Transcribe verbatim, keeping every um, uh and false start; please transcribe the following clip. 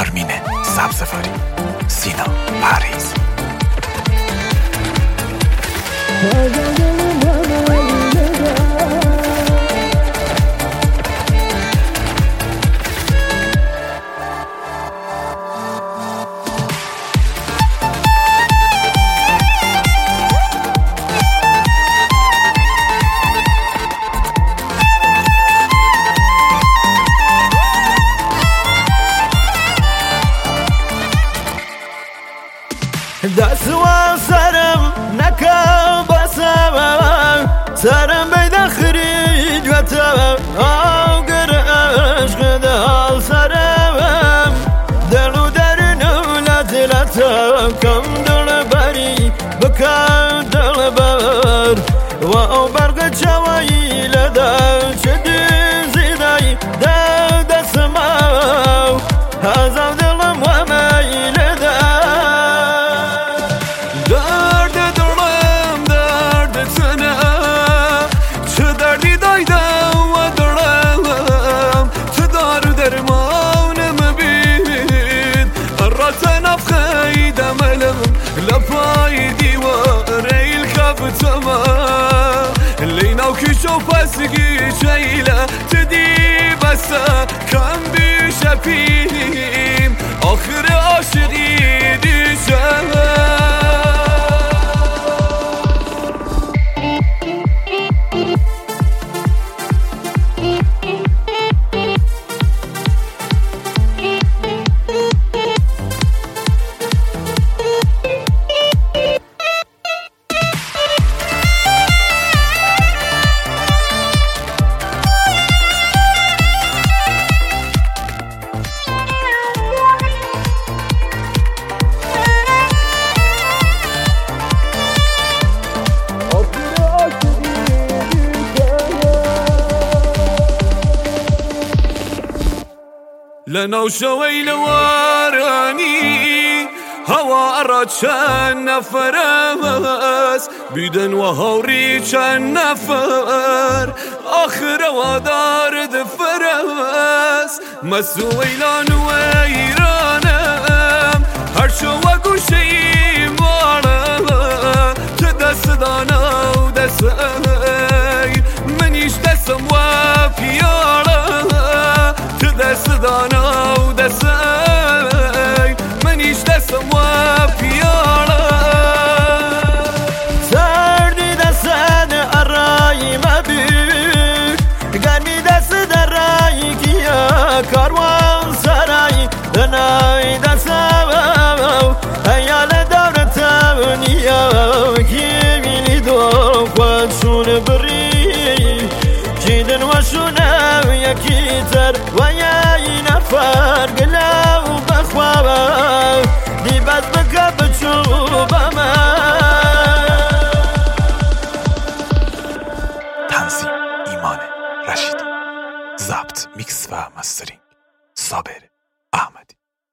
آرمین سبزواری، سینا پریز. دسوا سرم نکا بسم سرم بیدا خریج و تم آگر عشق دال سرم دلو در نولت لطم کم دل بری بکن دل بر و او برگ چوایی لدن چدی زیدای دل دسماو هزم دلم و میل لپای دیواره الخفتما لینا و کشو پسگی شیله تدی بسا کم بیشه پیم آخر عاشقی دیشه لناو شوي لواراني هوا أراد شان نفرس بيدن وهوري شان نفر آخر ودار دفرس مسوي لان ويرانم هر شو وقو شي مالا تدس دانا ودسي منيش دسم وفيالا تدس دانا ودسي منيش دسم وفيالا سردي دسن الراي مبيك قرمي دس دراي كيا كاروان سراي دناي دسم هيا لدور تاونيا كيميني دو قوانشون بري جيدن وشونا يكيتر وياي نفر قلاو بخوابا دي بس بكا بچوبا ما تنظیم ایمان رشیدی، ضبط میکس و مسترینگ صابر احمدی.